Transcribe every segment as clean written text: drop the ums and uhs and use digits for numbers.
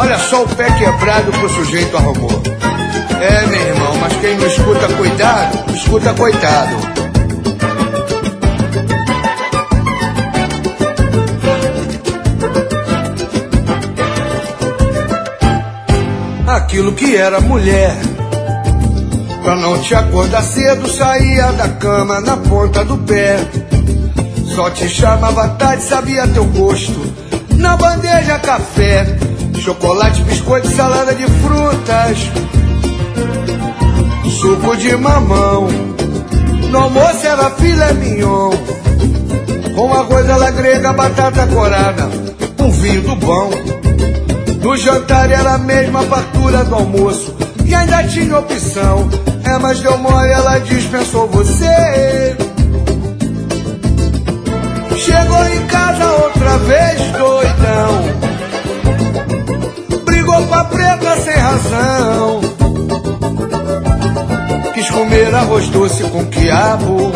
Olha só o pé quebrado que o sujeito arrumou. É, meu irmão, mas quem não escuta cuidado, escuta coitado. Aquilo que era mulher, pra não te acordar cedo, saía da cama na ponta do pé. Só te chamava à tarde, sabia teu gosto, na bandeja café, chocolate, biscoito, salada de frutas, suco de mamão. No almoço era filé mignon, com arroz à la grega, batata corada, um vinho do bom. No jantar era a mesma fartura do almoço, e ainda tinha opção. É, mas deu mole, ela dispensou você. Chegou em casa outra vez doidão, brigou com a preta sem razão, quis comer arroz doce com quiabo,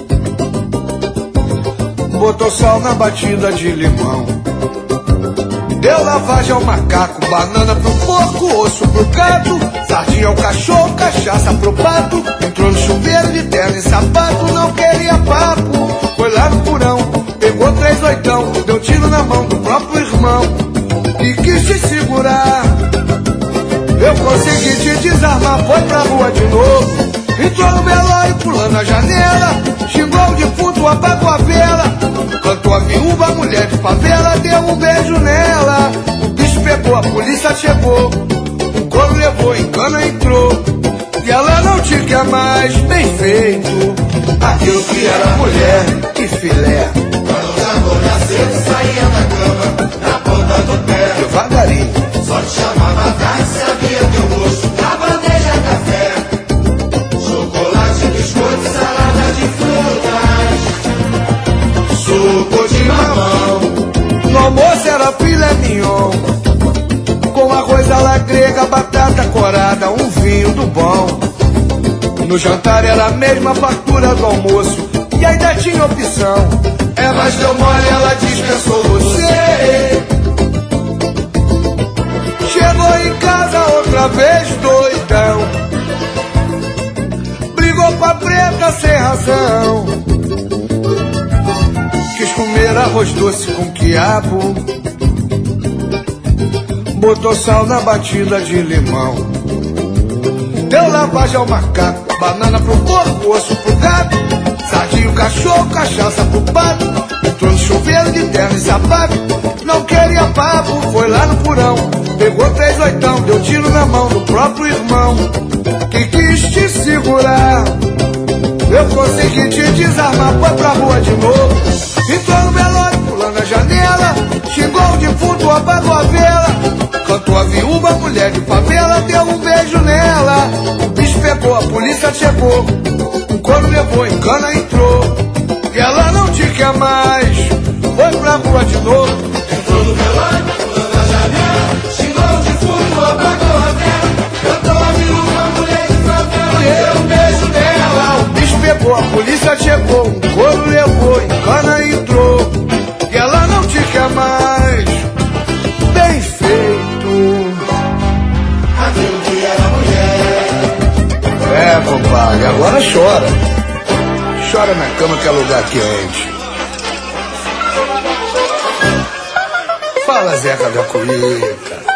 botou sal na batida de limão. Deu lavagem ao macaco, banana pro porco, osso pro gato, sardinha ao cachorro, cachaça pro pato. Entrou no chuveiro de terno e sapato, não queria papo. Foi lá no porão, pegou 3 oitão, deu tiro na mão do próprio irmão e quis te segurar. Eu consegui te desarmar, foi pra rua de novo. Entrou no velório pulando a janela, xingou o defunto, apagou a vela, cantou a viúva, a mulher de favela, deu um beijo nela. O bicho pegou, a polícia chegou, o couro levou, em cana entrou, e ela não te quer mais, bem feito. Aquilo que era mulher, que filé. Quando o amor cedo saía da cama, na ponta do pé, devagarinho, só te chamava atrás, sabia teu gosto, na bandeja café, chocolate, biscoito, salada de frutas, suco de mamão. No almoço era filé mignon, com arroz à la grega, batata corada, um vinho do bom. No jantar era a mesma fartura do almoço, e ainda tinha opção. É, mas deu mole, ela dispensou você. Chegou em casa outra vez doidão, brigou com a preta sem razão, quis comer arroz doce com quiabo, botou sal na batida de limão. Deu lavagem ao macaco, banana pro porco, osso pro gato, sardinha, cachorro, cachaça pro pato. Entrou no chuveiro de terno e sapato, não queria papo. Foi lá no porão, pegou 3 oitão, deu tiro na mão do próprio irmão que quis te segurar. Eu consegui te desarmar, foi pra rua de novo. Entrou no velório pulando a janela, xingou o defunto, apagou a vela, cantou a viúva, a mulher de favela, deu um beijo nela. O bicho pegou, a polícia chegou, o couro levou, em cana entrou, e ela não te quer mais, foi pra rua de novo. Entrou no velório, pulando a janela, xingou o defunto, apagou a vela, cantou a viúva, a mulher de favela, deu um beijo nela. O bicho pegou, a polícia chegou, o couro levou, em cana entrou, e ela não te quer mais, bem feito. Aquilo que era mulher. É, compadre, agora chora. Chora na cama que é lugar quente. Fala, Zeca da Cuíca.